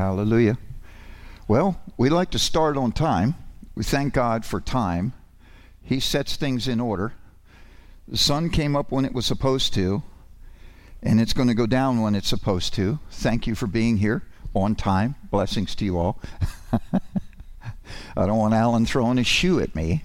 Hallelujah. Well, we like to start on time. We thank God for time. He sets things in order. The sun came up when it was supposed to, and it's going to go down when it's supposed to. Thank you for being here on time. Blessings to you all. I don't want Alan throwing his shoe at me.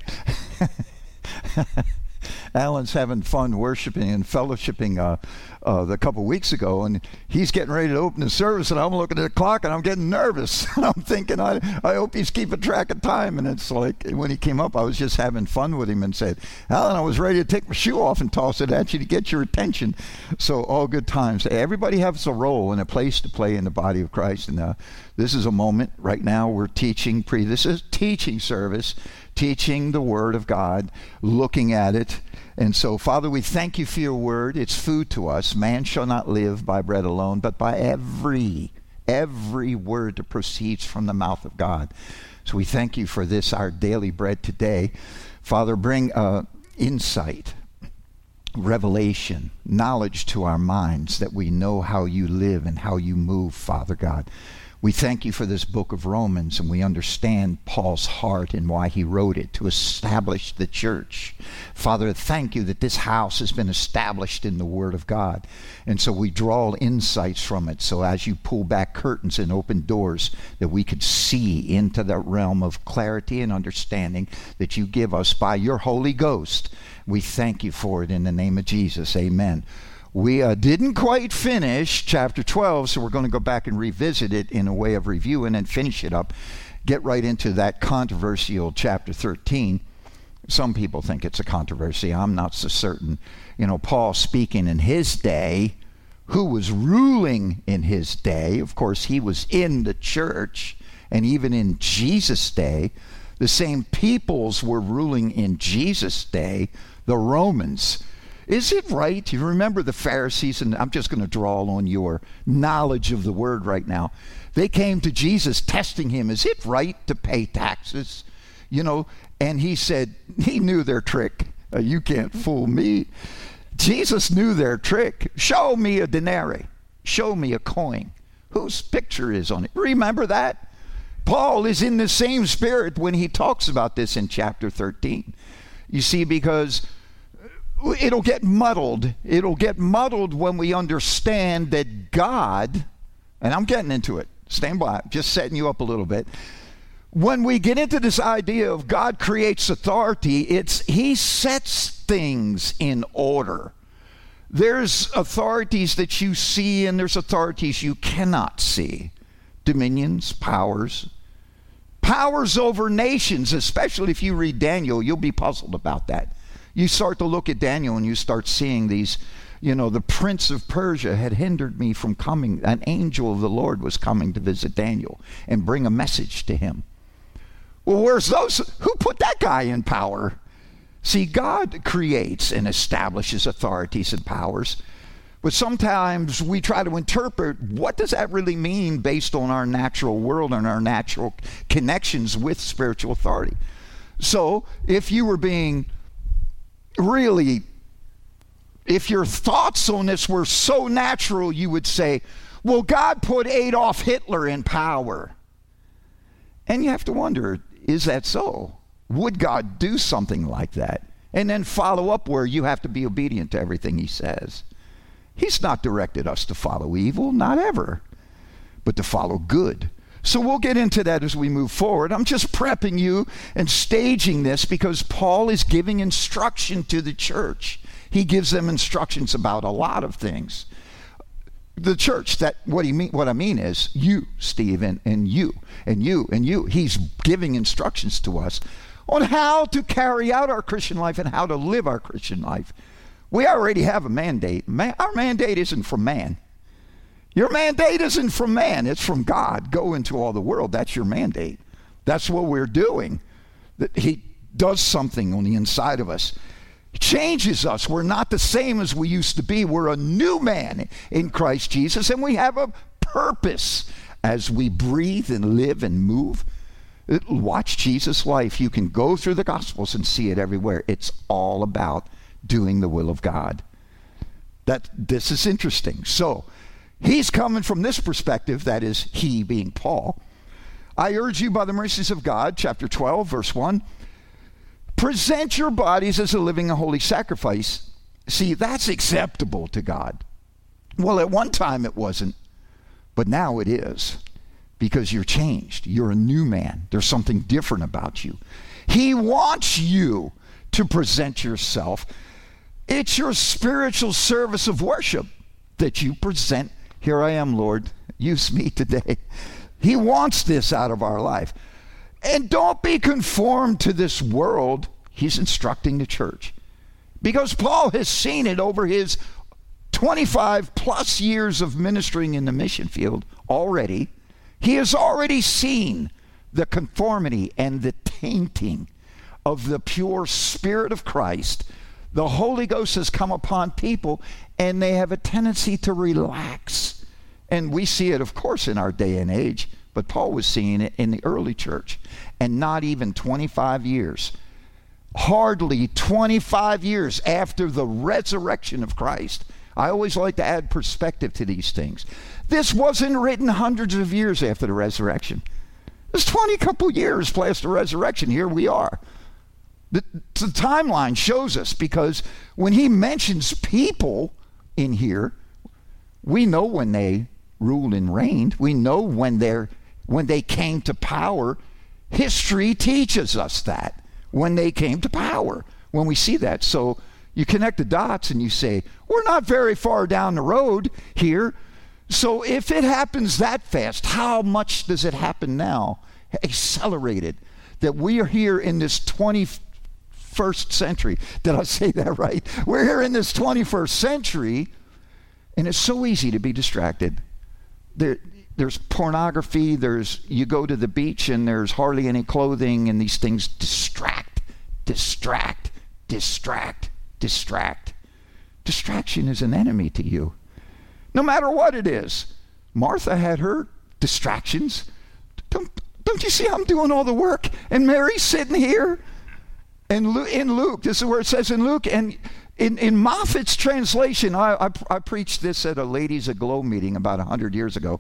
Alan's having fun worshiping and fellowshipping a couple weeks ago, and he's getting ready to open the service, and I'm looking at the clock, and I'm getting nervous. And I'm thinking, I hope he's keeping track of time. And it's like, when he came up, I was just having fun with him and said, Alan, I was ready to take my shoe off and toss it at you to get your attention. So all good times. Everybody has a role and a place to play in the body of Christ. And this is a moment right now we're teaching this is teaching service, teaching the Word of God, looking at it. And so, Father, we thank you for your word. It's food to us. Man shall not live by bread alone, but by every word that proceeds from the mouth of God. So we thank you for this, our daily bread today. Father, bring insight, revelation, knowledge to our minds that we know how you live and how you move, Father God. We thank you for this book of Romans, and we understand Paul's heart and why he wrote it, to establish the church. Father, thank you that this house has been established in the Word of God. And so we draw insights from it. So as you pull back curtains and open doors, that we could see into that realm of clarity and understanding that you give us by your Holy Ghost. We thank you for it in the name of Jesus. Amen. We didn't quite finish chapter 12, so we're going to go back and revisit it in a way of review and then finish it up. Get right into that controversial chapter 13. Some people think it's a controversy. I'm not so certain. You know, Paul speaking in his day, who was ruling in his day? Of course, he was in the church, and even in Jesus' day, the same peoples were ruling in Jesus' day, the Romans. Is it right? You remember the Pharisees, and I'm just going to draw on your knowledge of the word right now. They came to Jesus testing him. Is it right to pay taxes? You know, and he said, he knew their trick. You can't fool me. Jesus knew their trick. Show me a denarii. Show me a coin. Whose picture is on it? Remember that? Paul is in the same spirit when he talks about this in chapter 13. You see, because it'll get muddled. It'll get muddled when we understand that God, and I'm getting into it, stand by, just setting you up a little bit. When we get into this idea of God creates authority, he sets things in order. There's authorities that you see, and there's authorities you cannot see. Dominions, powers over nations, especially if you read Daniel, you'll be puzzled about that. You start to look at Daniel and you start seeing these, you know, the prince of Persia had hindered me from coming. An angel of the Lord was coming to visit Daniel and bring a message to him. Well, where's those? Who put that guy in power? See, God creates and establishes authorities and powers, but sometimes we try to interpret what does that really mean based on our natural world and our natural connections with spiritual authority. So if you were being really, if your thoughts on this were so natural, you would say, well, God put Adolf Hitler in power. And you have to wonder, is that so? Would God do something like that? And then follow up where you have to be obedient to everything he says. He's not directed us to follow evil, not ever, but to follow good. So we'll get into that as we move forward. I'm just prepping you and staging this because Paul is giving instruction to the church. He gives them instructions about a lot of things. The church, what I mean is you, Steve, and you, and you, and you. He's giving instructions to us on how to carry out our Christian life and how to live our Christian life. We already have a mandate. Our mandate isn't from man. Your mandate isn't from man, it's from God. Go into all the world. That's your mandate. That's what we're doing. That he does something on the inside of us. He changes us. We're not the same as we used to be. We're a new man in Christ Jesus, and we have a purpose as we breathe and live and move. Watch Jesus' life. You can go through the Gospels and see it everywhere. It's all about doing the will of God. This is interesting. So, He's coming from this perspective, that is, he being Paul. I urge you by the mercies of God, chapter 12, verse 1, present your bodies as a living and holy sacrifice. See, that's acceptable to God. Well, at one time it wasn't, but now it is, because you're changed. You're a new man. There's something different about you. He wants you to present yourself. It's your spiritual service of worship that you present. Here I am, Lord. Use me today. He wants this out of our life. And don't be conformed to this world. He's instructing the church. Because Paul has seen it over his 25 plus years of ministering in the mission field already. He has already seen the conformity and the tainting of the pure Spirit of Christ. The Holy Ghost has come upon people, and they have a tendency to relax. And we see it, of course, in our day and age, but Paul was seeing it in the early church. And not even 25 years, hardly 25 years after the resurrection of Christ. I always like to add perspective to these things. This wasn't written hundreds of years after the resurrection. It's 20 couple years past the resurrection. Here we are. The timeline shows us, because when he mentions people in here, we know when they ruled and reigned. We know when they came to power. History teaches us that, when they came to power, when we see that. So you connect the dots and you say, we're not very far down the road here. So if it happens that fast, how much does it happen now? Accelerated. That we are here in this 21st century. Did I say that right? We're here in this 21st century, and it's so easy to be distracted. There's pornography, you go to the beach and there's hardly any clothing, and these things distract. Distraction is an enemy to you, no matter what it is. Martha had her distractions. Don't you see I'm doing all the work? And Mary's sitting here. And in Luke, this is where it says in Luke, and in Moffat's translation, I preached this at a Ladies Aglow meeting about 100 years ago.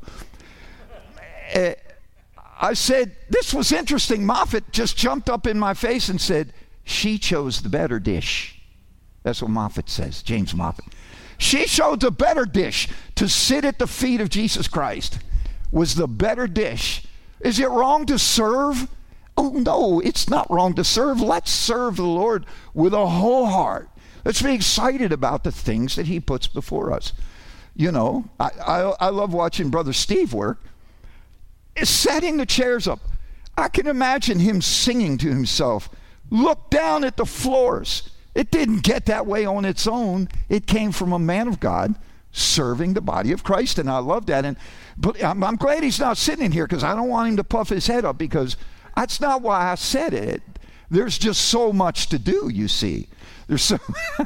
I said, this was interesting. Moffat just jumped up in my face and said, she chose the better dish. That's what Moffat says, James Moffat. She chose the better dish. To sit at the feet of Jesus Christ was the better dish. Is it wrong to serve? Oh, no, it's not wrong to serve. Let's serve the Lord with a whole heart. Let's be excited about the things that he puts before us. You know, I love watching Brother Steve work. It's setting the chairs up. I can imagine him singing to himself. Look down at the floors. It didn't get that way on its own. It came from a man of God serving the body of Christ, and I love that. But I'm glad he's not sitting in here, because I don't want him to puff his head up, because that's not why I said it. There's just so much to do, you see. There's so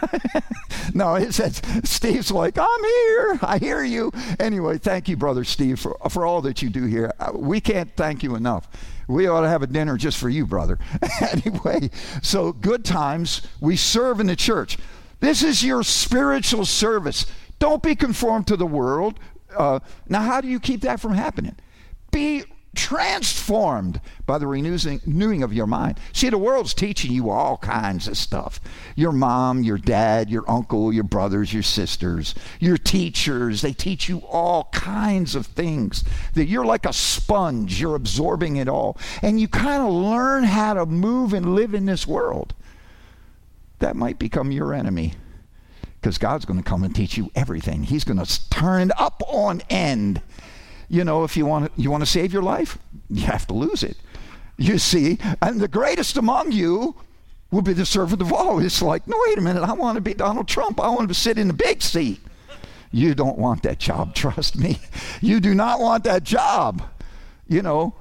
no, it says, Steve's like, I'm here. I hear you. Anyway, thank you, Brother Steve, for all that you do here. We can't thank you enough. We ought to have a dinner just for you, brother. Anyway, so good times. We serve in the church. This is your spiritual service. Don't be conformed to the world. Now, how do you keep that from happening? Be transformed by the renewing of your mind. See, the world's teaching you all kinds of stuff. Your mom, your dad, your uncle, your brothers, your sisters, your teachers, they teach you all kinds of things. That you're like a sponge. You're absorbing it all. And you kind of learn how to move and live in this world. That might become your enemy, because God's going to come and teach you everything. He's going to turn it up on end. You know, if you want to save your life, you have to lose it. You see, and the greatest among you will be the servant of all. It's like, no, wait a minute, I want to be Donald Trump. I want to sit in the big seat. You don't want that job, trust me. You do not want that job. You know,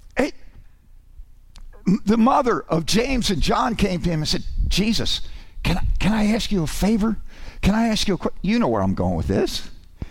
the mother of James and John came to him and said, Jesus, can I ask you a favor? Can I ask you a question? You know where I'm going with this.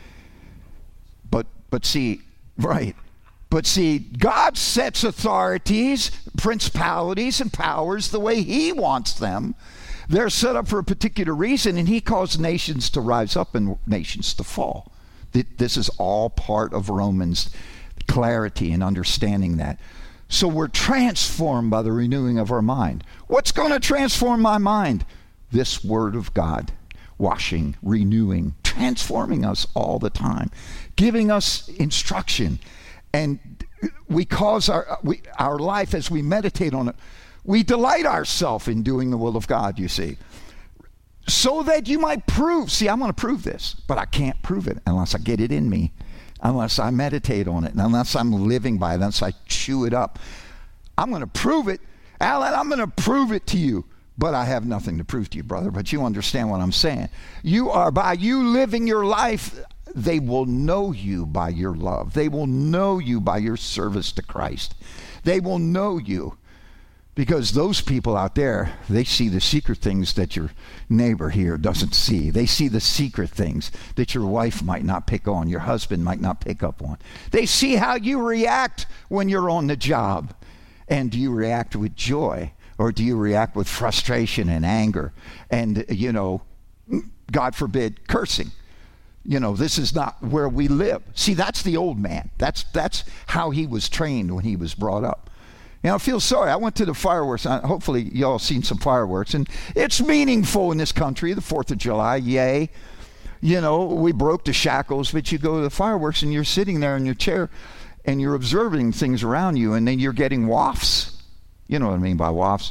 But see, right. But see, God sets authorities, principalities, and powers the way he wants them. They're set up for a particular reason, and he caused nations to rise up and nations to fall. This is all part of Romans, clarity and understanding that. So we're transformed by the renewing of our mind. What's going to transform my mind? This Word of God. Washing, renewing, transforming us all the time, giving us instruction. And we cause our life, as we meditate on it, we delight ourselves in doing the will of God, you see. So that you might prove. See, I want to prove this, but I can't prove it unless I get it in me, unless I meditate on it, and unless I'm living by it, unless I chew it up. I'm going to prove it. Alan, I'm going to prove it to you. But I have nothing to prove to you, brother. But you understand what I'm saying. You are, by you living your life, they will know you by your love. They will know you by your service to Christ. They will know you. Because those people out there, they see the secret things that your neighbor here doesn't see. They see the secret things that your wife might not pick on, your husband might not pick up on. They see how you react when you're on the job. And do you react with joy? Or do you react with frustration and anger and, God forbid, cursing? This is not where we live. See, that's the old man. That's how he was trained when he was brought up. I feel sorry. I went to the fireworks. Hopefully y'all seen some fireworks. And it's meaningful in this country, the 4th of July, yay. We broke the shackles, but you go to the fireworks and you're sitting there in your chair and you're observing things around you, and then you're getting wafts. You know what I mean by wafts.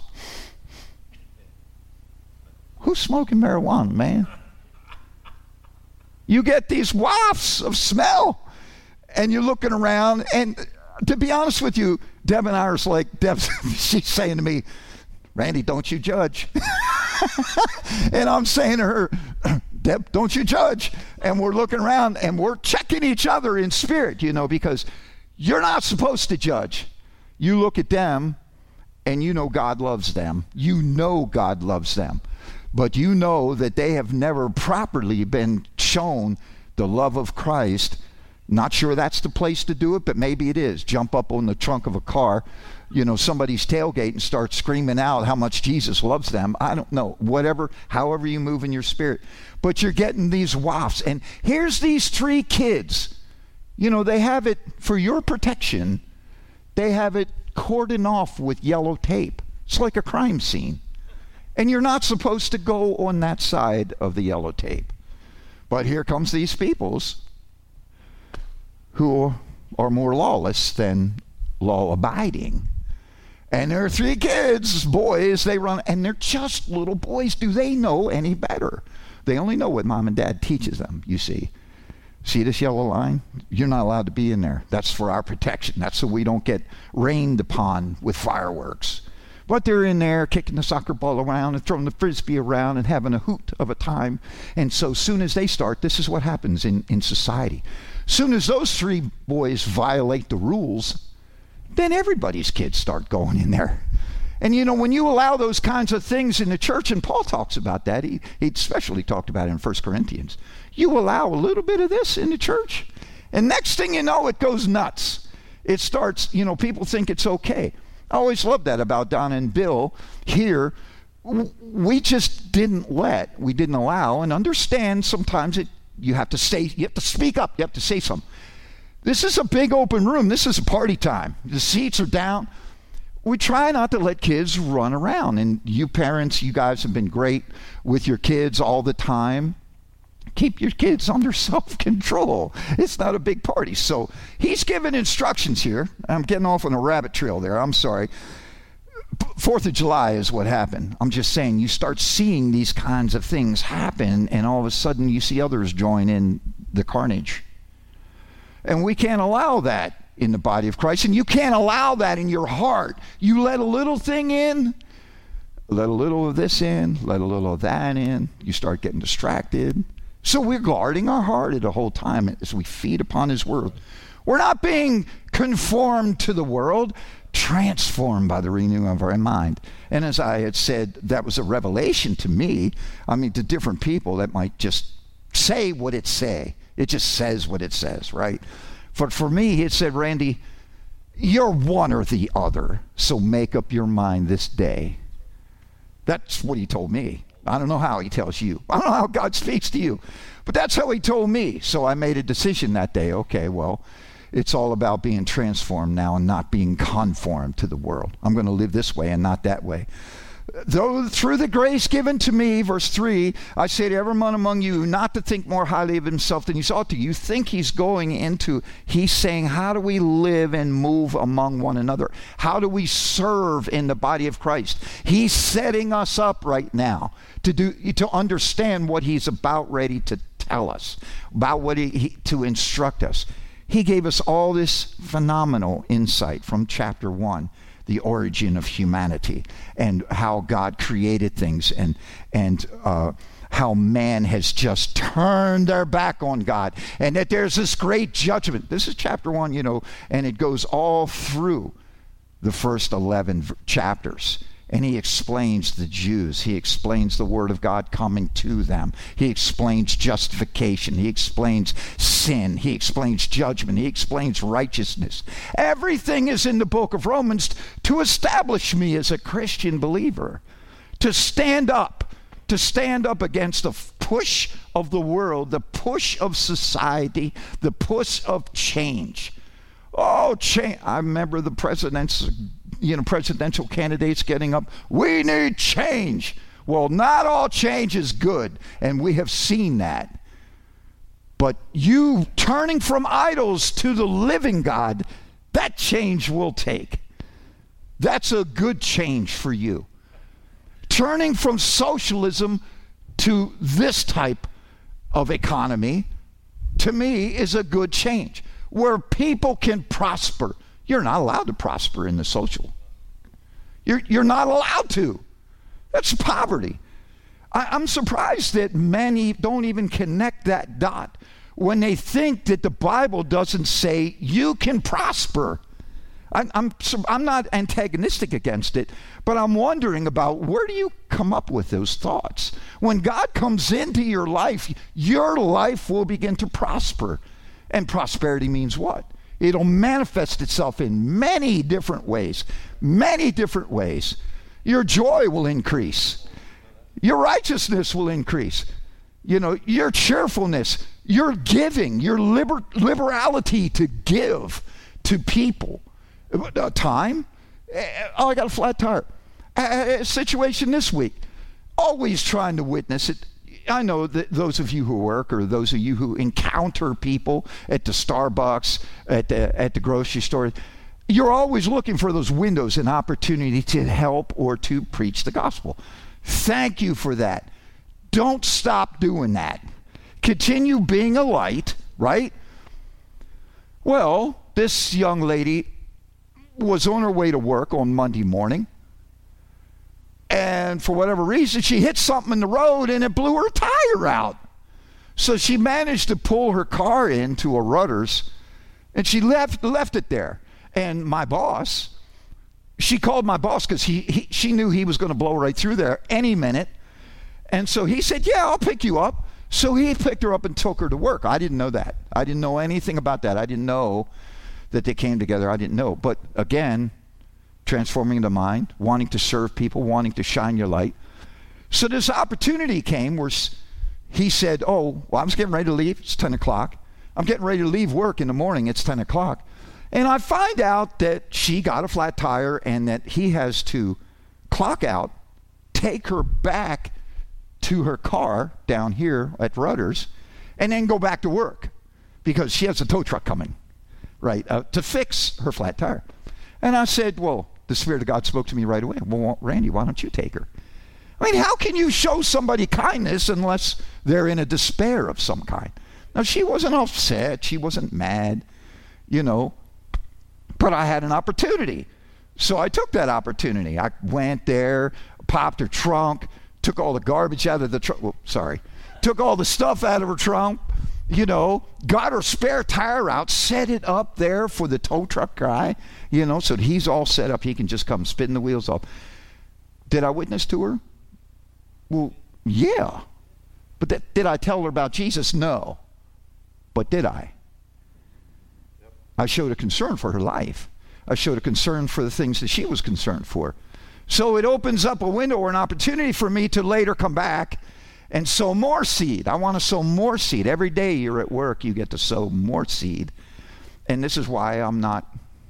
Who's smoking marijuana, man? You get these wafts of smell, and you're looking around, and to be honest with you, Deb and I are like, she's saying to me, Randy, don't you judge. And I'm saying to her, Deb, don't you judge. And we're looking around, and we're checking each other in spirit, because you're not supposed to judge. You look at them, and God loves them. God loves them. But that they have never properly been shown the love of Christ. Not sure that's the place to do it, but maybe it is. Jump up on the trunk of a car, somebody's tailgate, and start screaming out how much Jesus loves them. I don't know. However you move in your spirit. But you're getting these wafts. And here's these 3 kids. They have it for your protection. They have it cordoned off with yellow tape. It's like a crime scene. And you're not supposed to go on that side of the yellow tape. But here comes these peoples who are more lawless than law-abiding. And there are 3 kids, boys, they run, and they're just little boys. Do they know any better? They only know what mom and dad teaches them, you see. See this yellow line? You're not allowed to be in there. That's for our protection. That's so we don't get rained upon with fireworks. But they're in there kicking the soccer ball around and throwing the frisbee around and having a hoot of a time. And so soon as they start, this is what happens in society. Soon as those 3 boys violate the rules, then everybody's kids start going in there. And when you allow those kinds of things in the church, and Paul talks about that, he especially talked about it in 1 Corinthians. You allow a little bit of this in the church, and next thing you know, it goes nuts. It starts, people think it's okay. I always loved that about Don and Bill here. We just didn't allow, and understand sometimes you have to speak up, you have to say something. This is a big open room. This is a party time. The seats are down. We try not to let kids run around. And you parents, you guys have been great with your kids all the time. Keep your kids under self-control. It's not a big party. So he's giving instructions here. I'm getting off on a rabbit trail there. I'm sorry. 4th of July is what happened. I'm just saying, you start seeing these kinds of things happen, and all of a sudden you see others join in the carnage. And we can't allow that in the body of Christ, and you can't allow that in your heart. You let a little thing in, let a little of this in, let a little of that in, you start getting distracted. So we're guarding our heart the whole time as we feed upon His Word. We're not being conformed to the world, transformed by the renewing of our mind. And as I had said, that was a revelation to me. I mean, to different people that might just say what it say. It just says what it says, right? But for me, it said, Randy, you're one or the other, so make up your mind this day. That's what he told me. I don't know how he tells you. I don't know how God speaks to you. But that's how he told me. So I made a decision that day. Okay, well, it's all about being transformed now and not being conformed to the world. I'm going to live this way and not that way. Though through the grace given to me, verse 3, I say to everyone among you not to think more highly of himself than he ought to. You think he's saying, how do we live and move among one another? How do we serve in the body of Christ? He's setting us up right now to understand what he's about ready to tell us, about what to instruct us. He gave us all this phenomenal insight from chapter 1. The origin of humanity and how God created things and how man has just turned their back on God and that there's this great judgment. This is chapter 1, and it goes all through the first 11 chapters. And he explains the Jews. He explains the word of God coming to them. He explains justification. He explains sin. He explains judgment. He explains righteousness. Everything is in the book of Romans to establish me as a Christian believer, to stand up against the push of the world, the push of society, the push of change. Oh, change. I remember the presidential candidates getting up. We need change. Well, not all change is good, and we have seen that. But you turning from idols to the living God, that change will take. That's a good change for you. Turning from socialism to this type of economy, to me, is a good change, where people can prosper. You're not allowed to prosper in the social. You're not allowed to. That's poverty. I'm surprised that many don't even connect that dot when they think that the Bible doesn't say you can prosper. I'm not antagonistic against it, but I'm wondering about where do you come up with those thoughts? When God comes into your life will begin to prosper. And prosperity means what? It'll manifest itself in many different ways. Many different ways. Your joy will increase. Your righteousness will increase. Your cheerfulness, your giving, your liberality to give to people. Time. Oh, I got a flat tire. Situation this week. Always trying to witness it. I know that those of you who work or those of you who encounter people at the Starbucks, at the grocery store, you're always looking for those windows and opportunity to help or to preach the gospel. Thank you for that. Don't stop doing that. Continue being a light, right? Well, this young lady was on her way to work on Monday morning. And for whatever reason, she hit something in the road and it blew her tire out. So she managed to pull her car into a Rutter's and she left it there. And my boss, she called my boss because she knew he was going to blow right through there any minute. And so he said, yeah, I'll pick you up. So he picked her up and took her to work. I didn't know that. I didn't know anything about that. I didn't know that they came together. I didn't know. But again, transforming the mind, wanting to serve people, wanting to shine your light. So this opportunity came where he said, oh, well, I'm getting ready to leave. It's 10 o'clock. I'm getting ready to leave work in the morning. It's 10 o'clock. And I find out that she got a flat tire and that he has to clock out, take her back to her car down here at Rutter's, and then go back to work because she has a tow truck coming, right, to fix her flat tire. And I said, well, the Spirit of God spoke to me right away. Well, Randy, why don't you take her? I mean, how can you show somebody kindness unless they're in a despair of some kind? Now, she wasn't upset. She wasn't mad, but I had an opportunity. So I took that opportunity. I went there, popped her trunk, took all the garbage out of the trunk. Took all the stuff out of her trunk, got her spare tire out, set it up there for the tow truck guy, so that he's all set up. He can just come spin the wheels off. Did I witness to her? Well, yeah. But did I tell her about Jesus? No. But did I? I showed a concern for her life. I showed a concern for the things that she was concerned for. So it opens up a window or an opportunity for me to later come back and sow more seed. I want to sow more seed. Every day you're at work, you get to sow more seed. And this is why I'm not,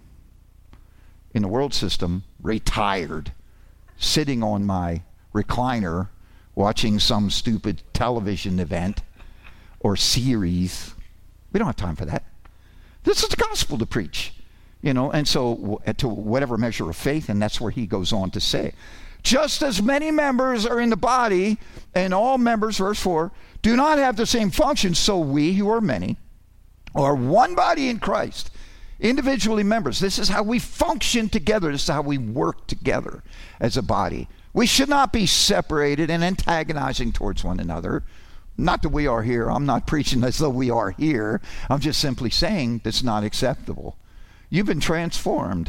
in the world system, retired, sitting on my recliner, watching some stupid television event or series. We don't have time for that. This is the gospel to preach. And so to whatever measure of faith, and that's where he goes on to say, just as many members are in the body, and all members, verse 4, do not have the same function, so we, who are many, are one body in Christ, individually members. This is how we function together. This is how we work together as a body. We should not be separated and antagonizing towards one another. Not that we are here. I'm not preaching as though we are here. I'm just simply saying that's not acceptable. You've been transformed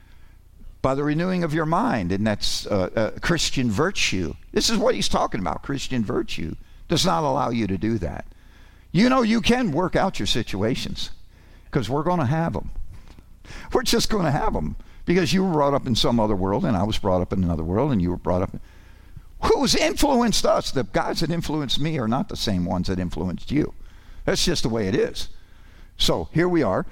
by the renewing of your mind, and that's Christian virtue. This is what he's talking about. Christian virtue does not allow you to do that. You can work out your situations because we're going to have them. We're just going to have them because you were brought up in some other world, and I was brought up in another world, and you were brought up. Who's influenced us? The guys that influenced me are not the same ones that influenced you. That's just the way it is. So here we are.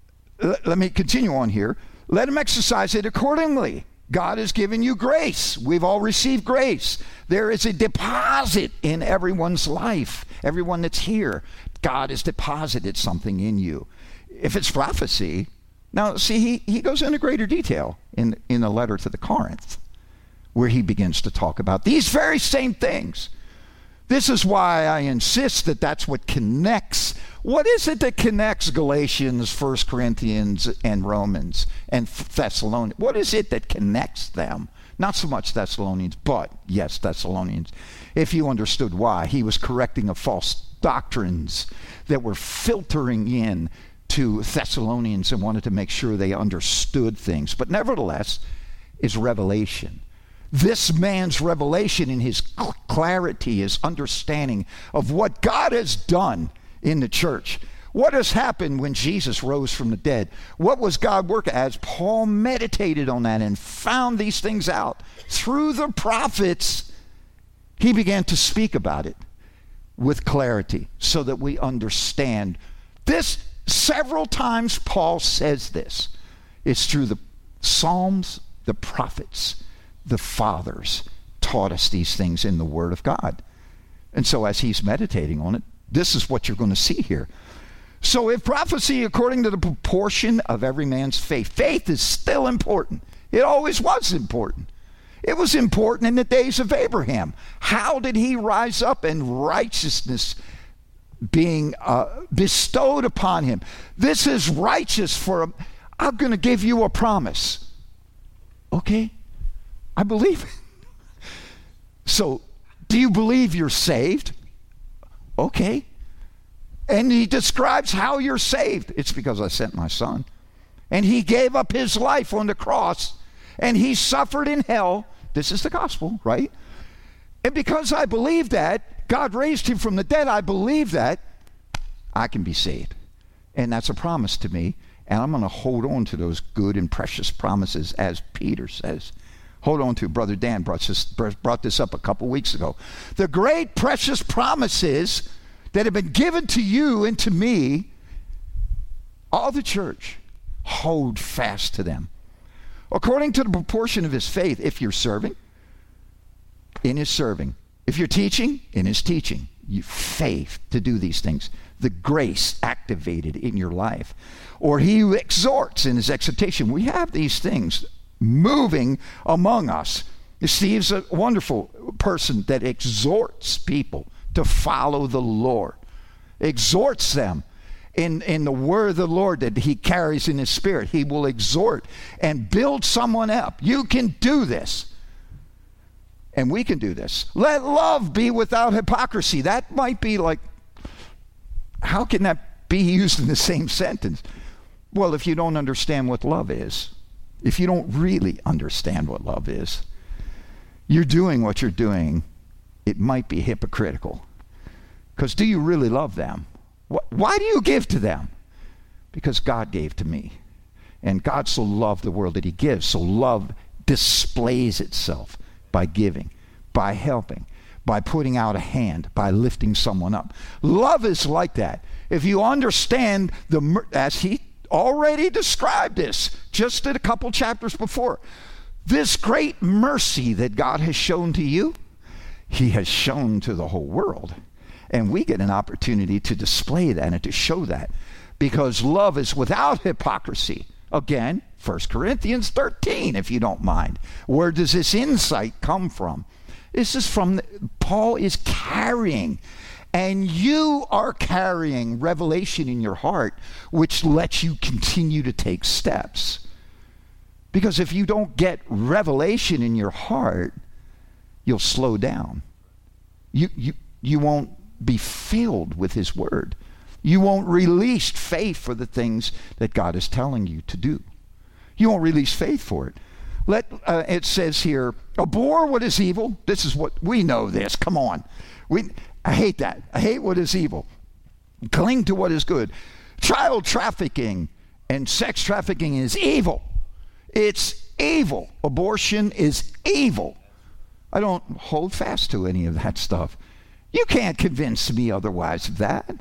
Let me continue on here. Let him exercise it accordingly. God has given you grace. We've all received grace. There is a deposit in everyone's life. Everyone that's here, God has deposited something in you. If it's prophecy, now see, he goes into greater detail in the letter to the Corinth, where he begins to talk about these very same things. This is why I insist that that's what connects. What is it that connects Galatians, 1 Corinthians, and Romans, and Thessalonians? What is it that connects them? Not so much Thessalonians, but yes, Thessalonians. If you understood why, he was correcting of false doctrines that were filtering in to Thessalonians and wanted to make sure they understood things. But nevertheless, is revelation. This man's revelation in his clarity, his understanding of what God has done in the church. What has happened when Jesus rose from the dead? What was God working? As Paul meditated on that and found these things out through the prophets, he began to speak about it with clarity so that we understand. This, several times Paul says this. It's through the Psalms, the prophets, the fathers taught us these things in the Word of God. And so as he's meditating on it, this is what you're going to see here. So if prophecy according to the proportion of every man's faith, faith is still important. It always was important. It was important in the days of Abraham. How did he rise up and righteousness being bestowed upon him? This is righteous for him. I'm going to give you a promise. Okay, I believe it. So, do you believe you're saved? Okay. And he describes how you're saved. It's because I sent my son. And he gave up his life on the cross. And he suffered in hell. This is the gospel, right? And because I believe that, God raised him from the dead. I believe that, I can be saved. And that's a promise to me. And I'm going to hold on to those good and precious promises, as Peter says. Hold on to. Brother Dan brought this up a couple weeks ago. The great precious promises that have been given to you and to me, all the church, hold fast to them. According to the proportion of his faith, if you're serving, in his serving. If you're teaching, in his teaching. Faith to do these things. The grace activated in your life. Or he who exhorts in his exhortation. We have these things moving among us. Steve's a wonderful person that exhorts people to follow the Lord. Exhorts them in the word of the Lord that he carries in his spirit. He will exhort and build someone up. You can do this. And we can do this. Let love be without hypocrisy. That might be like, how can that be used in the same sentence? Well, if you don't understand what love is, if you don't really understand what love is, you're doing what you're doing, it might be hypocritical. Because do you really love them? Why do you give to them? Because God gave to me. And God so loved the world that he gives. So love displays itself by giving, by helping, by putting out a hand, by lifting someone up. Love is like that. If you understand as he already described this just in a couple chapters before, this great mercy that God has shown to you, he has shown to the whole world. And we get an opportunity to display that and to show that, because love is without hypocrisy. Again, 1 Corinthians 13, if you don't mind. Where does this insight come from? This is from, Paul is carrying, and you are carrying revelation in your heart, which lets you continue to take steps. Because if you don't get revelation in your heart, you'll slow down. You won't be filled with his word. You won't release faith for the things that God is telling you to do. You won't release faith for it. It says here, abhor what is evil. This is what we know this. Come on. I hate that. I hate what is evil. Cling to what is good. Child trafficking and sex trafficking is evil. It's evil. Abortion is evil. I don't hold fast to any of that stuff. You can't convince me otherwise of that.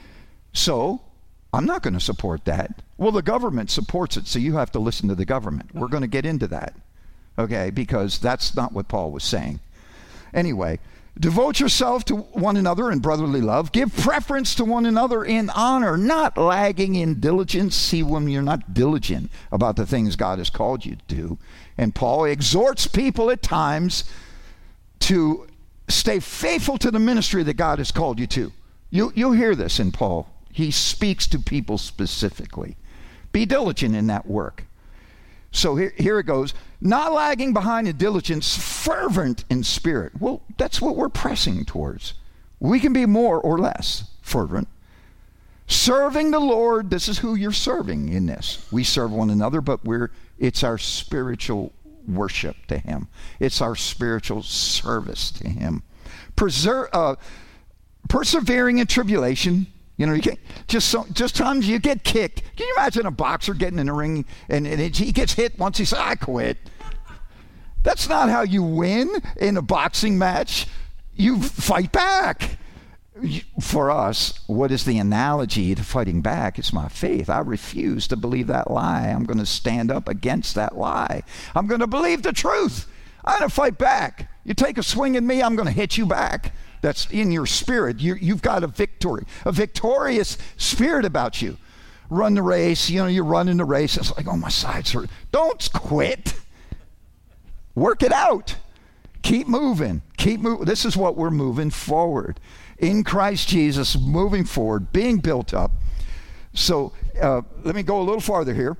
So I'm not going to support that. Well, the government supports it, so you have to listen to the government. We're going to get into that, okay, because that's not what Paul was saying. Anyway, devote yourself to one another in brotherly love. Give preference to one another in honor, not lagging in diligence. See, when you're not diligent about the things God has called you to do. And Paul exhorts people at times to stay faithful to the ministry that God has called you to. You'll hear this in Paul. He speaks to people specifically. Be diligent in that work. So here it goes. Not lagging behind in diligence, fervent in spirit. Well, that's what we're pressing towards. We can be more or less fervent. Serving the Lord, this is who you're serving in this. We serve one another, but it's our spiritual worship to him. It's our spiritual service to him. Persevering in tribulation. You know, you can't, just times you get kicked. Can you imagine a boxer getting in the ring and he gets hit once, he says, I quit. That's not how you win in a boxing match. You fight back. For us, what is the analogy to fighting back? It's my faith. I refuse to believe that lie. I'm going to stand up against that lie. I'm going to believe the truth. I'm going to fight back. You take a swing at me, I'm going to hit you back. That's in your spirit. You've got a victorious spirit about you. Run the race. You know, you're running the race. It's like, oh, my sides hurt. Don't quit. Work it out. Keep moving. Keep moving. This is what we're moving forward. In Christ Jesus, moving forward, being built up. So let me go a little farther here.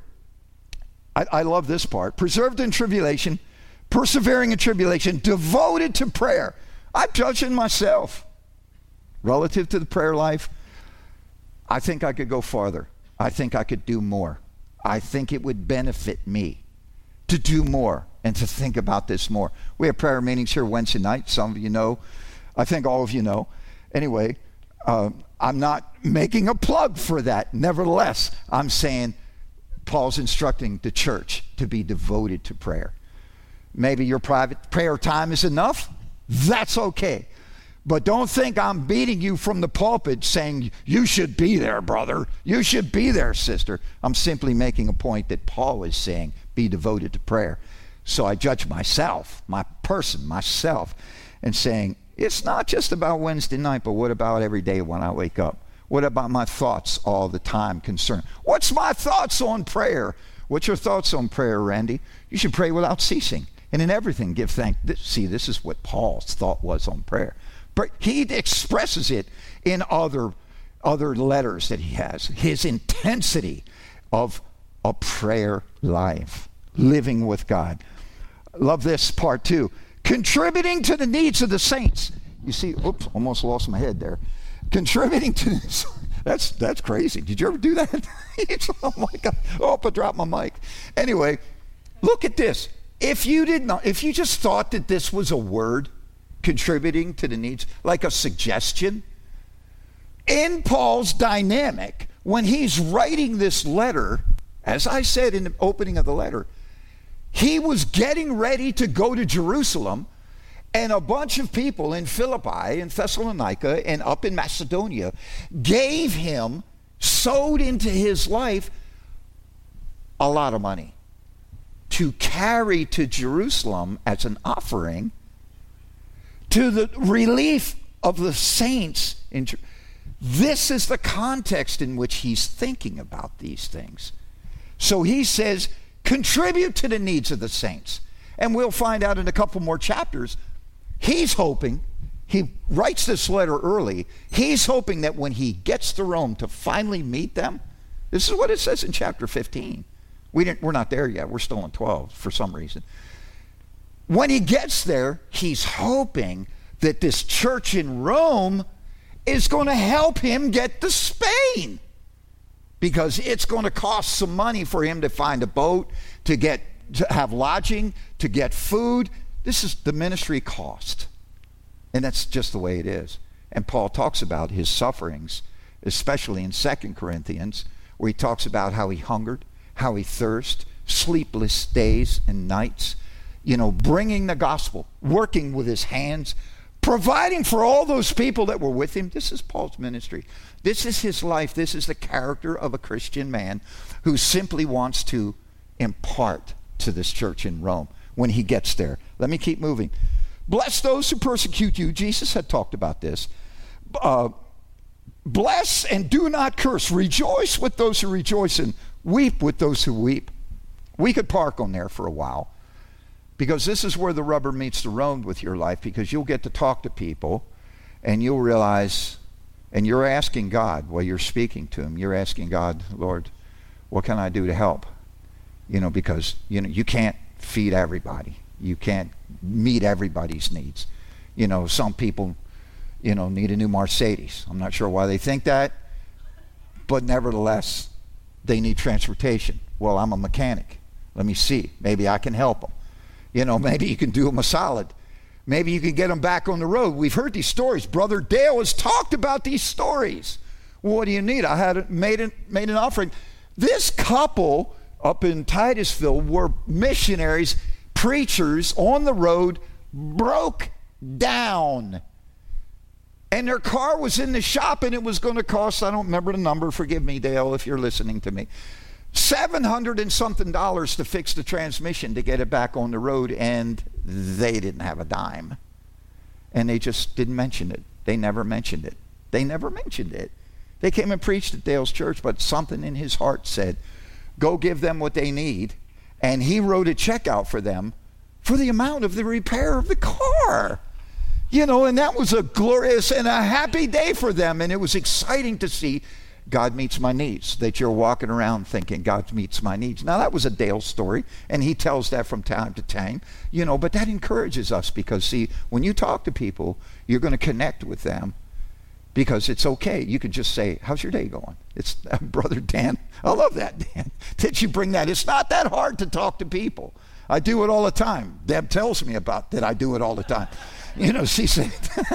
I love this part. Preserved in tribulation, persevering in tribulation, devoted to prayer. I'm judging myself. Relative to the prayer life, I think I could go farther. I think I could do more. I think it would benefit me to do more and to think about this more. We have prayer meetings here Wednesday night. Some of you know. I think all of you know. Anyway, I'm not making a plug for that. Nevertheless, I'm saying Paul's instructing the church to be devoted to prayer. Maybe your private prayer time is enough. That's okay. But don't think I'm beating you from the pulpit saying, you should be there, brother. You should be there, sister. I'm simply making a point that Paul is saying, be devoted to prayer. So I judge myself, myself, and saying, it's not just about Wednesday night, but what about every day when I wake up? What about my thoughts all the time concerning? What's my thoughts on prayer? What's your thoughts on prayer, Randy? You should pray without ceasing. And in everything, give thanks. See, this is what Paul's thought was on prayer. But he expresses it in other letters that he has. His intensity of a prayer life, living with God. Love this part too. Contributing to the needs of the saints. You see, oops, almost lost my head there. Contributing to this. That's crazy. Did you ever do that? Oh my God. Oh, I dropped my mic. Anyway, look at this. If you just thought that this was a word, contributing to the needs, like a suggestion, in Paul's dynamic, when he's writing this letter, as I said in the opening of the letter, he was getting ready to go to Jerusalem, and a bunch of people in Philippi and Thessalonica and up in Macedonia gave him, sowed into his life, a lot of money to carry to Jerusalem as an offering to the relief of the saints in Jerusalem. This is the context in which he's thinking about these things. So he says, contribute to the needs of the saints. And we'll find out in a couple more chapters, he's hoping, he writes this letter early, he's hoping that when he gets to Rome to finally meet them, this is what it says in chapter 15. We're not there yet. We're still in 12 for some reason. When he gets there, he's hoping that this church in Rome is going to help him get to Spain, because it's going to cost some money for him to find a boat, to have lodging, to get food. This is the ministry cost. And that's just the way it is. And Paul talks about his sufferings, especially in 2 Corinthians, where he talks about how he hungered, how he thirsted, sleepless days and nights, bringing the gospel, working with his hands, providing for all those people that were with him. This is Paul's ministry. This is his life. This is the character of a Christian man who simply wants to impart to this church in Rome when he gets there. Let me keep moving. Bless those who persecute you. Jesus had talked about this. Bless and do not curse. Rejoice with those who rejoice and weep with those who weep. We could park on there for a while, because this is where the rubber meets the road with your life, because you'll get to talk to people and you'll realize, and you're asking God while you're speaking to him, you're asking God, Lord, what can I do to help? Because you can't feed everybody. You can't meet everybody's needs. Some people, need a new Mercedes. I'm not sure why they think that, but nevertheless, they need transportation. Well, I'm a mechanic. Let me see. Maybe I can help them. Maybe you can do them a solid. Maybe you can get them back on the road. We've heard these stories. Brother Dale has talked about these stories. Well, what do you need? I had made an offering. This couple up in Titusville were missionaries, preachers on the road, broke down. And their car was in the shop, and it was going to cost, I don't remember the number, forgive me, Dale, if you're listening to me, $700 and something to fix the transmission to get it back on the road, and they didn't have a dime. And they just didn't mention it. They never mentioned it. They came and preached at Dale's church, but something in his heart said, go give them what they need. And he wrote a check out for them for the amount of the repair of the car. And that was a glorious and a happy day for them. And it was exciting to see God meets my needs, that you're walking around thinking God meets my needs. Now, that was a Dale story, and he tells that from time to time, but that encourages us, because, see, when you talk to people, you're going to connect with them, because it's okay. You could just say, how's your day going? It's Brother Dan. I love that, Dan, that you bring that. It's not that hard to talk to people. I do it all the time. Deb tells me about that. I do it all the time. She said,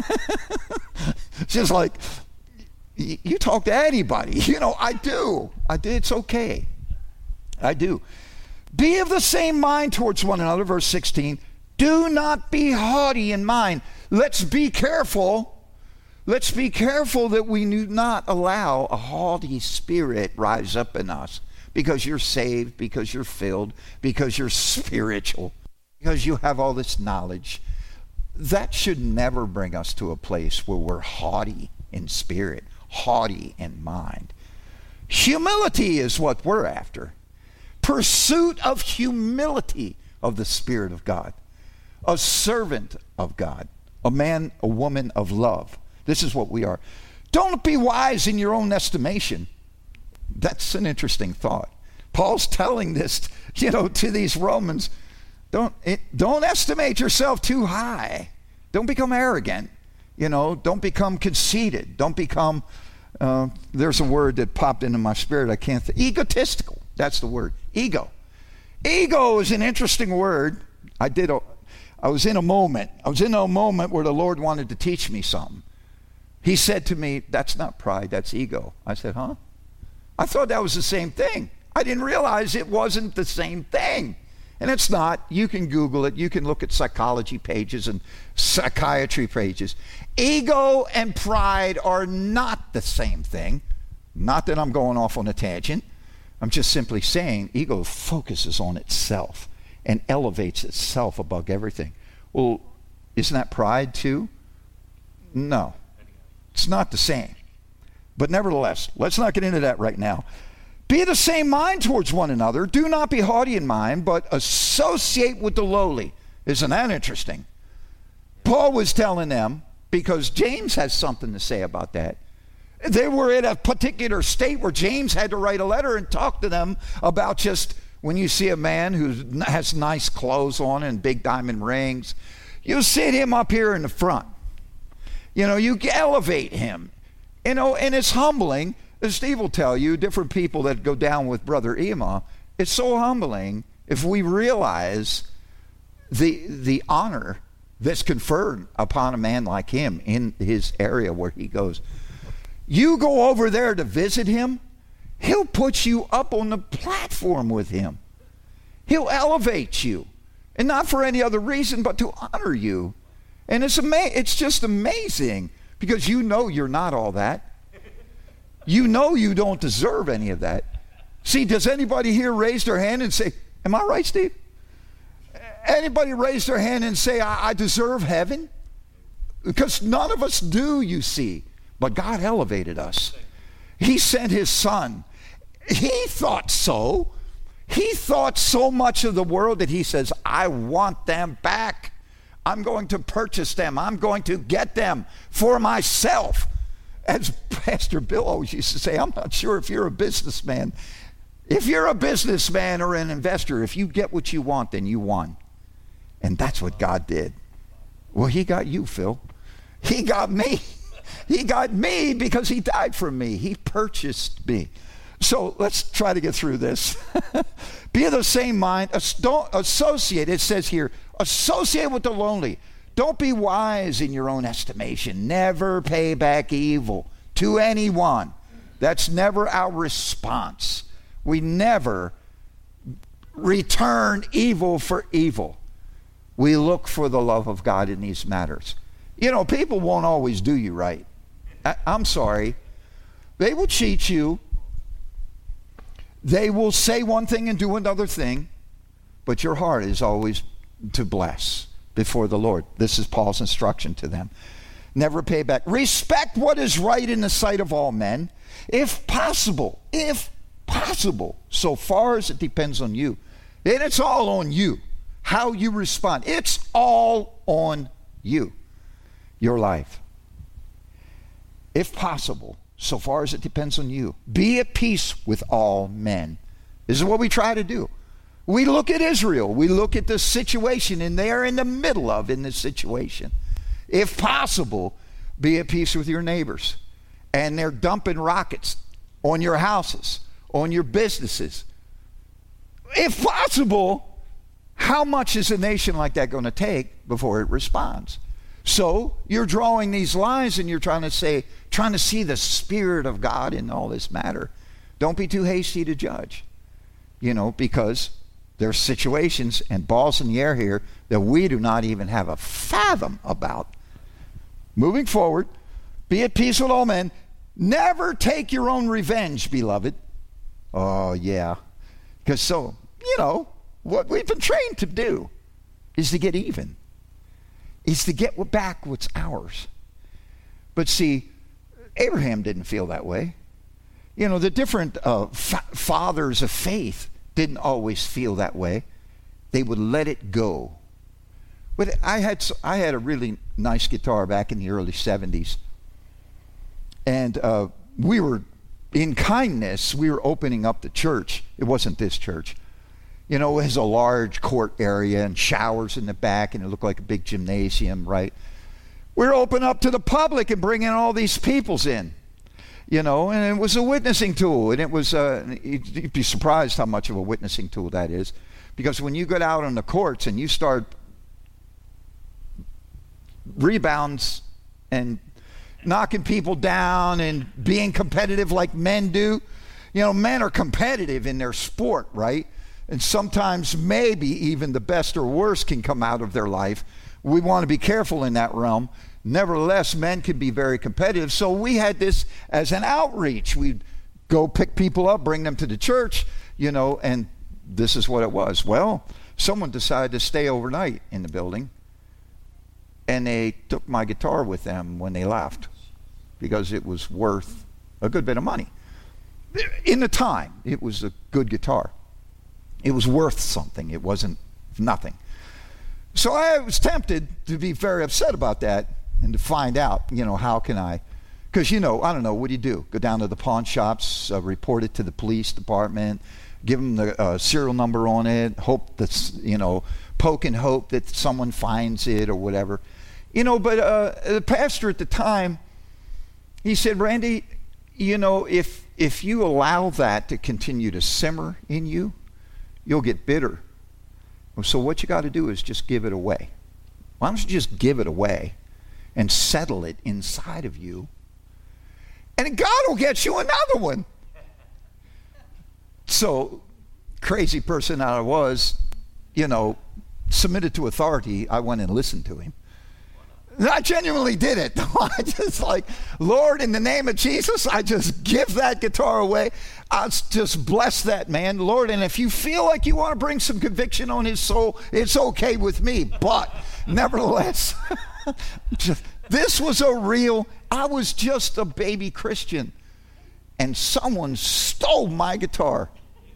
she's like, you talk to anybody. I do. It's okay. I do. Be of the same mind towards one another. Verse 16. Do not be haughty in mind. Let's be careful. Let's be careful that we do not allow a haughty spirit rise up in us, because you're saved, because you're filled, because you're spiritual, because you have all this knowledge. That should never bring us to a place where we're haughty in spirit, haughty in mind. Humility is what we're after. Pursuit of humility of the Spirit of God. A servant of God. A man, a woman of love. This is what we are. Don't be wise in your own estimation. That's an interesting thought. Paul's telling this, to these Romans. Don't estimate yourself too high. Don't become arrogant. Don't become conceited. Don't become, there's a word that popped into my spirit. I can't think. Egotistical. That's the word. Ego. Ego is an interesting word. I was in a moment where the Lord wanted to teach me something. He said to me, that's not pride, that's ego. I said, huh? I thought that was the same thing. I didn't realize it wasn't the same thing. And it's not. You can Google it. You can look at psychology pages and psychiatry pages. Ego and pride are not the same thing. Not that I'm going off on a tangent. I'm just simply saying ego focuses on itself and elevates itself above everything. Well, isn't that pride too? No. It's not the same. But nevertheless, let's not get into that right now. Be of the same mind towards one another. Do not be haughty in mind, but associate with the lowly. Isn't that interesting? Paul was telling them, because James has something to say about that. They were in a particular state where James had to write a letter and talk to them about just when you see a man who has nice clothes on and big diamond rings, you sit him up here in the front. You know, you elevate him. You know, and it's humbling. As Steve will tell you, different people that go down with Brother Ema, it's so humbling if we realize the honor that's conferred upon a man like him in his area where he goes. You go over there to visit him, he'll put you up on the platform with him. He'll elevate you. And not for any other reason but to honor you. And it's just amazing because you know you're not all that. You know you don't deserve any of that. See, does anybody here raise their hand and say, am I right, Steve? Anybody raise their hand and say, I deserve heaven? Because none of us do, you see. But God elevated us. He sent his son. He thought so. He thought so much of the world that he says, I want them back. I'm going to purchase them. I'm going to get them for myself. As Pastor Bill always used to say, I'm not sure if you're a businessman. If you're a businessman or an investor, if you get what you want, then you won. And that's what God did. Well, he got you, Phil. He got me. He got me because he died for me. He purchased me. So let's try to get through this. Be of the same mind. Don't associate, it says here, associate with the lonely. Don't be wise in your own estimation. Never pay back evil to anyone. That's never our response. We never return evil for evil. We look for the love of God in these matters. You know, people won't always do you right. I'm sorry. They will cheat you. They will say one thing and do another thing. But your heart is always to bless before the Lord. This is Paul's instruction to them. Never pay back. Respect what is right in the sight of all men. If possible, so far as it depends on you. And it's all on you. How you respond. It's all on you. Your life. If possible, so far as it depends on you. Be at peace with all men. This is what we try to do. We look at Israel. We look at the situation, and they are in the middle of in this situation. If possible, be at peace with your neighbors. And they're dumping rockets on your houses, on your businesses. If possible, how much is a nation like that going to take before it responds? So you're drawing these lines and you're trying to see the Spirit of God in all this matter. Don't be too hasty to judge, you know, because there's situations and balls in the air here that we do not even have a fathom about. Moving forward, be at peace with all men. Never take your own revenge, beloved. Oh, yeah. Because so, you know, what we've been trained to do is to get even. Is to get back what's ours. But see, Abraham didn't feel that way. You know, the different fathers of faith didn't always feel that way. They would let it go. But I had a really nice guitar back in the early 70s. And we were, in kindness, we were opening up the church. It wasn't this church. You know, it has a large court area and showers in the back, and it looked like a big gymnasium, right? We're open up to the public and bringing all these peoples in. You know, and it was a witnessing tool, and it was, you'd be surprised how much of a witnessing tool that is. Because when you get out on the courts and you start rebounds and knocking people down and being competitive like men do, you know, men are competitive in their sport, right? and sometimes maybe even the best or worst can come out of their life. We want to be careful in that realm. Nevertheless, men can be very competitive. So we had this as an outreach. We'd go pick people up, bring them to the church, and this is what it was. Well, someone decided to stay overnight in the building, and they took my guitar with them when they left because it was worth a good bit of money. In the time, it was a good guitar. It was worth something. It wasn't nothing. So I was tempted to be very upset about that and to find out, how can I? Because, I don't know, what do? Go down to the pawn shops, report it to the police department, give them the serial number on it, hope that's, poke and hope that someone finds it or whatever. But the pastor at the time, he said, Randy, if you allow that to continue to simmer in you, you'll get bitter. So what you got to do is just give it away. Why don't you just give it away and settle it inside of you, and God will get you another one. So, crazy person I was, submitted to authority, I went and listened to him. I genuinely did it. I just Lord, in the name of Jesus, I just give that guitar away. I just bless that man, Lord. And if you feel like you want to bring some conviction on his soul, it's okay with me. But nevertheless, this was I was just a baby Christian. And someone stole my guitar.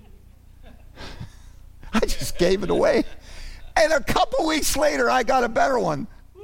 I just gave it away. And a couple weeks later, I got a better one.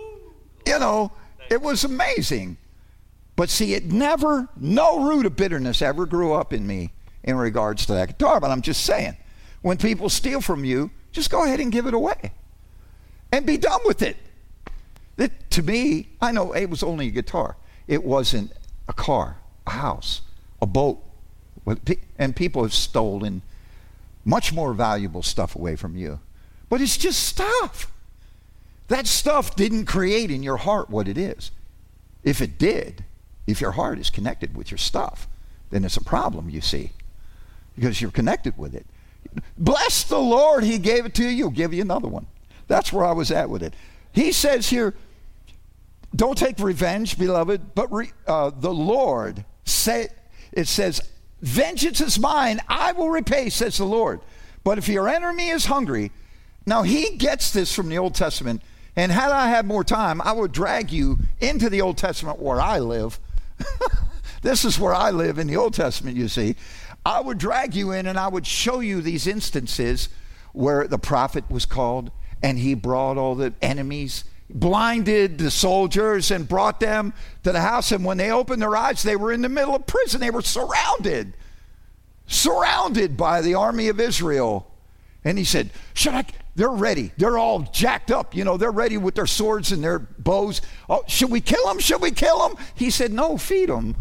It was amazing. But see, no root of bitterness ever grew up in me in regards to that guitar. But I'm just saying, when people steal from you, just go ahead and give it away. And be done with it. To me, I know it was only a guitar. It wasn't a car, a house, a boat. And people have stolen much more valuable stuff away from you. But it's just stuff. That stuff didn't create in your heart what it is. If it did, if your heart is connected with your stuff, then it's a problem, you see, because you're connected with it. Bless the Lord, he gave it to you, he'll give you another one. That's where I was at with it. He says here, don't take revenge, beloved, but the Lord, it says, vengeance is mine, I will repay, says the Lord. But if your enemy is hungry, now he gets this from the Old Testament. And had I had more time, I would drag you into the Old Testament where I live. This is where I live in the Old Testament, you see. I would drag you in and I would show you these instances where the prophet was called and he brought all the enemies, blinded the soldiers and brought them to the house. And when they opened their eyes, they were in the middle of prison. They were surrounded by the army of Israel. And he said, they're ready. They're all jacked up. They're ready with their swords and their bows. Oh, should we kill them? Should we kill them? He said, no, feed them.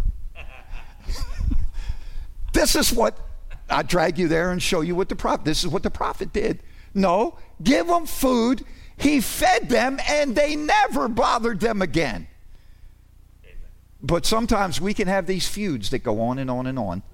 This is what, I drag you there and show you what this is what the prophet did. No, give them food. He fed them and they never bothered them again. Amen. But sometimes we can have these feuds that go on and on and on.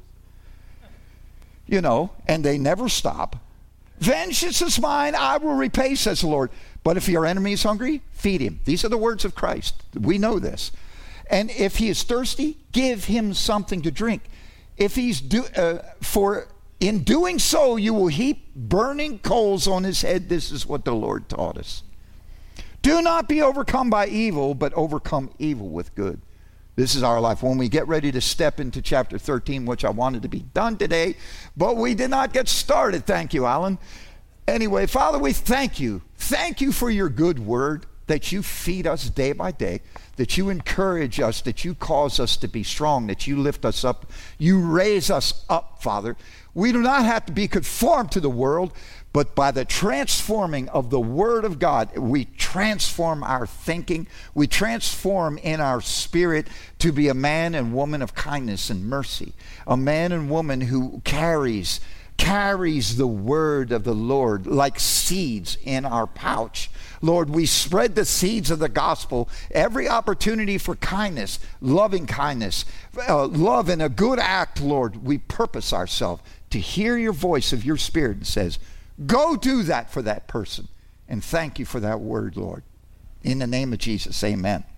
And they never stop. Vengeance is mine, I will repay, says the Lord. But if your enemy is hungry, feed him. These are the words of Christ. We know this. And if he is thirsty, give him something to drink. If for in doing so, you will heap burning coals on his head. This is what the Lord taught us. Do not be overcome by evil, but overcome evil with good. This is our life. When we get ready to step into chapter 13, which I wanted to be done today, but we did not get started. Thank you, Alan. Anyway, Father, we thank you. Thank you for your good word, that you feed us day by day, that you encourage us, that you cause us to be strong, that you lift us up, you raise us up, Father. We do not have to be conformed to the world, but by the transforming of the Word of God, we transform our thinking. We transform in our spirit to be a man and woman of kindness and mercy. A man and woman who carries the word of the Lord like seeds in our pouch. Lord, we spread the seeds of the gospel. Every opportunity for kindness, loving kindness, love and a good act, Lord, we purpose ourselves to hear your voice of your Spirit and says, Go do that for that person. And thank you for that word, Lord. In the name of Jesus, amen.